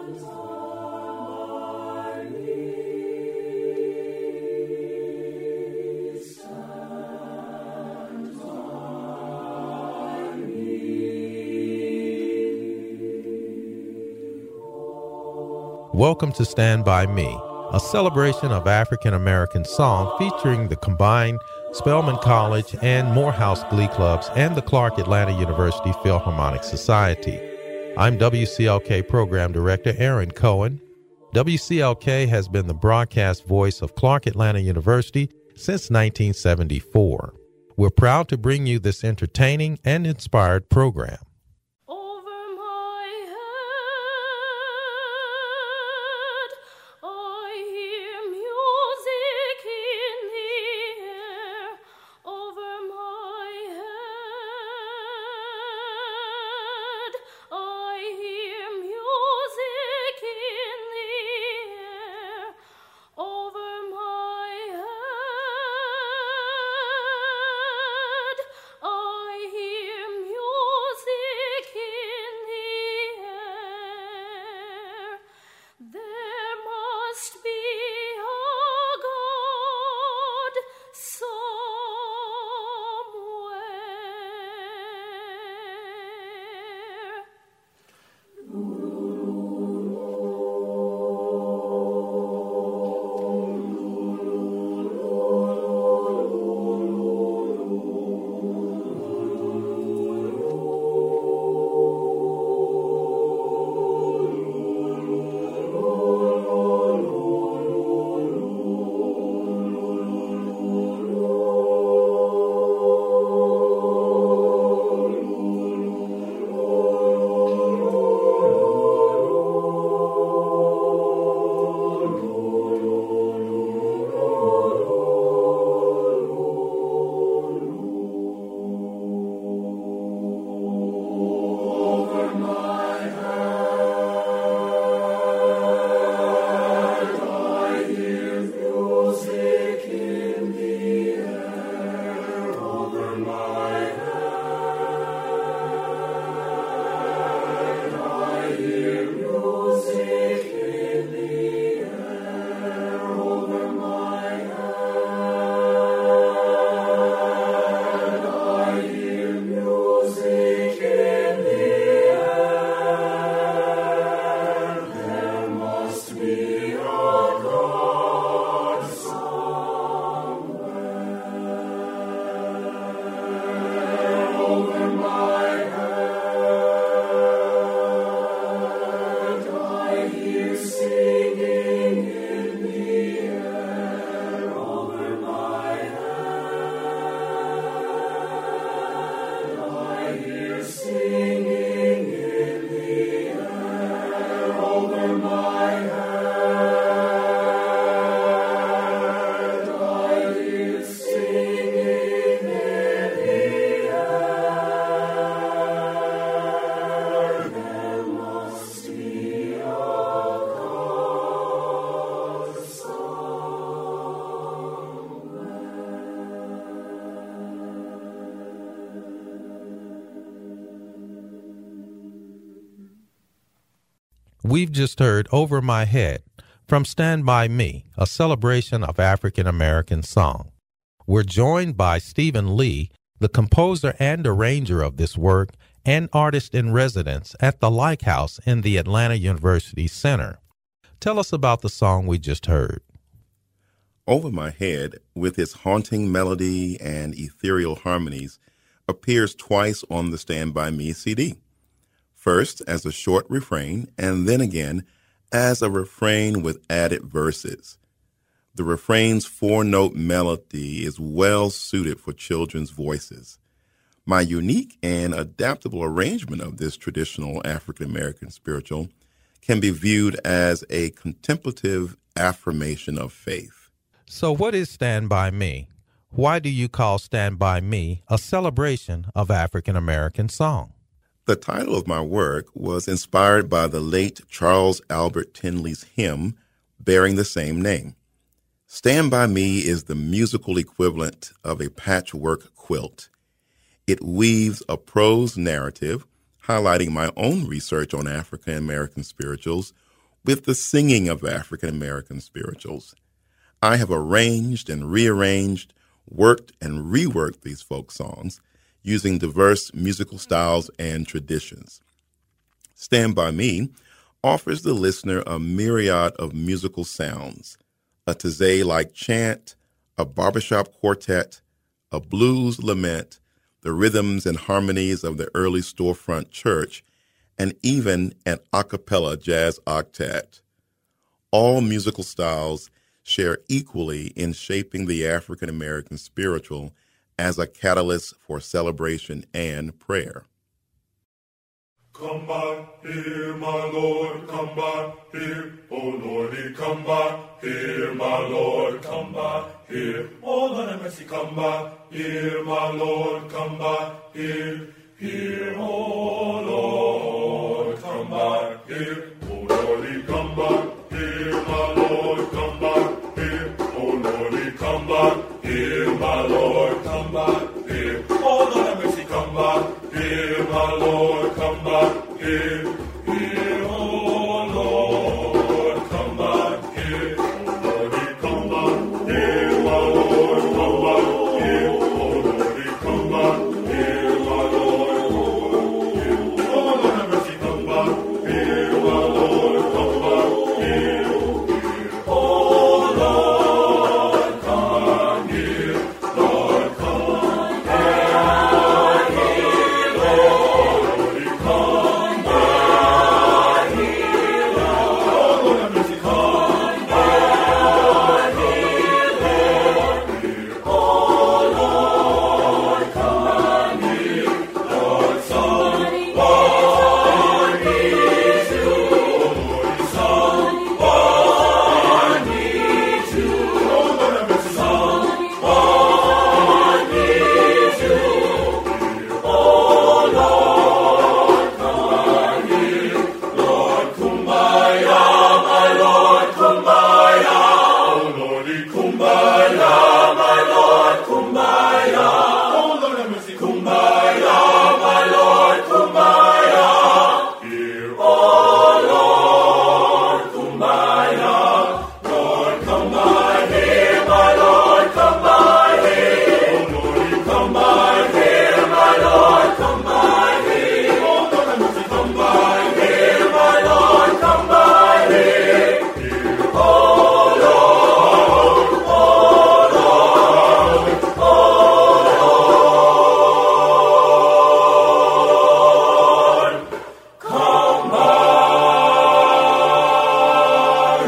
Welcome to Stand By Me, a celebration of African American song featuring the combined Spelman College and Morehouse Glee Clubs and the Clark Atlanta University Philharmonic Society. I'm WCLK Program Director Aaron Cohen. WCLK has been the broadcast voice of Clark Atlanta University since 1974. We're proud to bring you this entertaining and inspired program. We've just heard Over My Head from Stand By Me, a celebration of African American song. We're joined by Stephen Lee, the composer and arranger of this work and artist in residence at the Like House in the Atlanta University Center. Tell us about the song we just heard. Over My Head, with its haunting melody and ethereal harmonies, appears twice on the Stand By Me CD. First as a short refrain, and then again as a refrain with added verses. The refrain's four-note melody is well suited for children's voices. My unique and adaptable arrangement of this traditional African-American spiritual can be viewed as a contemplative affirmation of faith. So what is Stand By Me? Why do you call Stand By Me a celebration of African American song? The title of my work was inspired by the late Charles Albert Tindley's hymn bearing the same name. Stand By Me is the musical equivalent of a patchwork quilt. It weaves a prose narrative highlighting my own research on African American spirituals with the singing of African American spirituals. I have arranged and rearranged, worked and reworked these folk songs using diverse musical styles and traditions. Stand By Me offers the listener a myriad of musical sounds, a Taizé-like chant, a barbershop quartet, a blues lament, the rhythms and harmonies of the early storefront church, and even an a cappella jazz octet. All musical styles share equally in shaping the African American spiritual as a catalyst for celebration and prayer. Come back here, my Lord, come back here, oh Lordy, come back here, my Lord, come back here, oh Lord have mercy, come back here, my Lord, come back here, oh Lord, come back here, oh Lordy, come back here, my Lord, come back here, oh Lordy, come back here, my Lord, come back here, oh Lord have mercy, come back here, my Lord, come back here, oh Lord, come back here, oh Lordy, come back here, my Lord, come back here, oh Lordy, come back here, my Lord, oh Lord have mercy, come back here, my Lord, come back here, oh Lord, come here, Lord, come back here, Lord, come back here, oh Lord have mercy, come back here, Lord, oh Lord, come here, Lord, someone needs you, Lord, someone needs you, oh Lord have mercy, someone needs you, oh Lord, come here, Lord, kumbaya, my Lord, kumbaya, oh Lordy, kumbaya, my Lord, kumbaya, oh Lord have mercy, kumbaya, my Lord, kumbaya, here, oh Lord, kumbaya, Lord, come by here, my Lord, come by here, oh Lordy, come by here, my Lord, come by here, oh Lord have mercy, come by here, my Lord, come by here, oh Lord, oh Lord, oh Lord, come by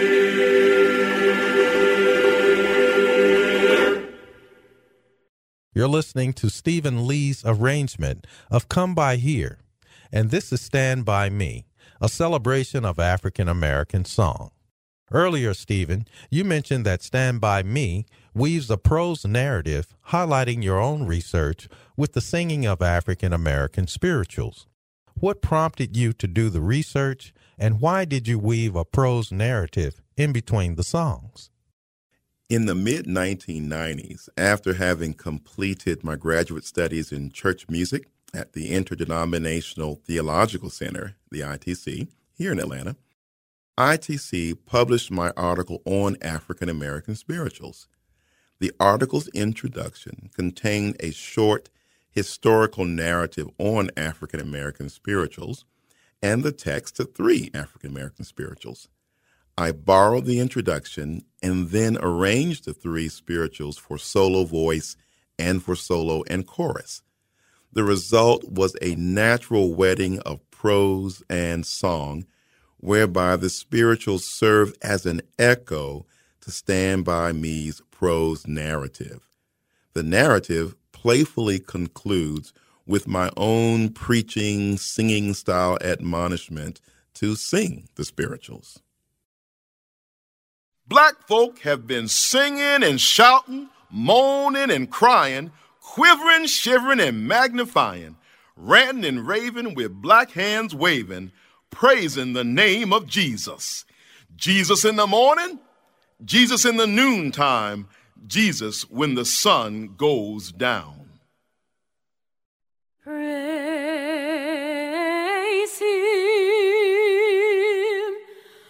here. You're listening to Stephen Lee's arrangement of Come By Here, and this is Stand By Me, a celebration of African American song. Earlier, Stephen, you mentioned that Stand By Me weaves a prose narrative highlighting your own research with the singing of African American spirituals. What prompted you to do the research, and why did you weave a prose narrative in between the songs? In the mid-1990s, after having completed my graduate studies in church music at the Interdenominational Theological Center, the ITC, here in Atlanta, ITC published my article on African American spirituals. The article's introduction contained a short historical narrative on African American spirituals and the text to 3 African American spirituals. I borrowed the introduction and then arranged the 3 spirituals for solo voice and for solo and chorus. The result was a natural wedding of prose and song, whereby the spirituals serve as an echo to Stand By Me's prose narrative. The narrative playfully concludes with my own preaching, singing style admonishment to sing the spirituals. Black folk have been singing and shouting, moaning and crying, quivering, shivering, and magnifying, ranting and raving with black hands waving, praising the name of Jesus. Jesus in the morning, Jesus in the noontime, Jesus when the sun goes down. Praise Him,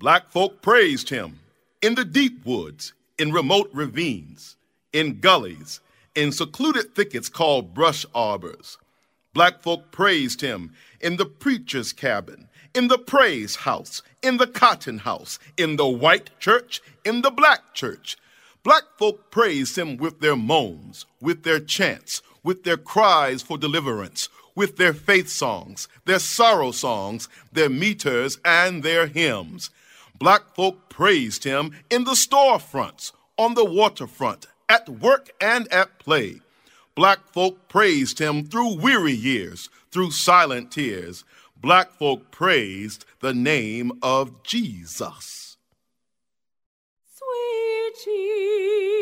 Black folk praised him in the deep woods, in remote ravines, in gullies, in secluded thickets called brush arbors. Black folk praised him in the preacher's cabin, in the praise house, in the cotton house, in the white church, in the black church. Black folk praised him with their moans, with their chants, with their cries for deliverance, with their faith songs, their sorrow songs, their meters, and their hymns. Black folk praised him in the storefronts, on the waterfront, at work and at play. Black folk praised him through weary years, through silent tears. Black folk praised the name of Jesus. Sweet Jesus.